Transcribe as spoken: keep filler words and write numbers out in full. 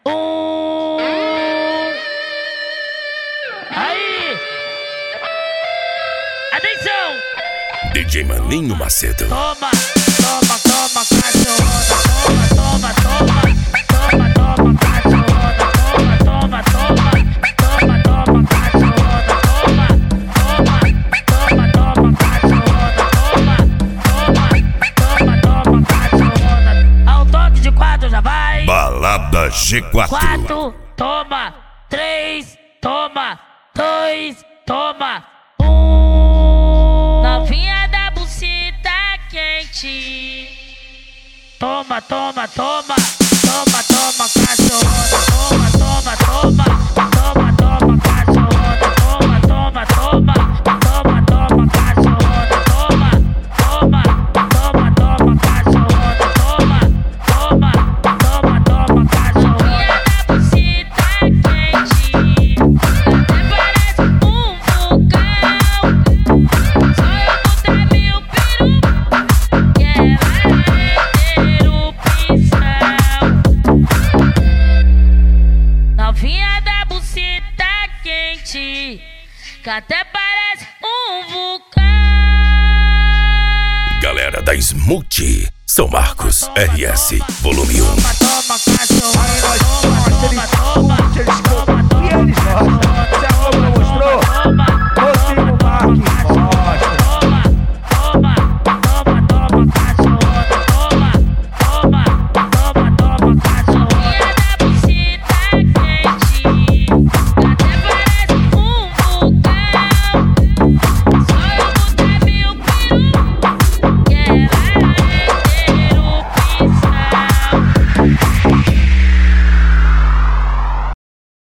Um. Aí! Atenção! D J Maninho Macedo. Toma, toma, toma, cachorrada. Toma, toma, toma. Toma, toma, cachorrada. Toma, toma, toma. Toma, toma, cachorrada. Toma, toma, toma, toma, cachorrada. Toma, toma, toma, toma, cachorrada. Ao toque de quatro já vai. Balada G quatro. Quatro, toma. Três, toma. Dois, toma. Um. Novinha da buceta quente. Toma, toma, toma. Toma, toma, cachorrada. Toma, toma, toma. Toma, toma, cachorrada. Toma, toma, toma. Toma, toma, cachorrada. Toma, toma, toma, toma, cachorrada. Toma, toma, toma, toma, cachorrada. Da buceta quente. Até parece um vulcão. Só eu botar meu peru que ela é erupção. Novinha da buceta quente, que até parece um vulcão. Galera da Smooth, São Marcos R S, volume um.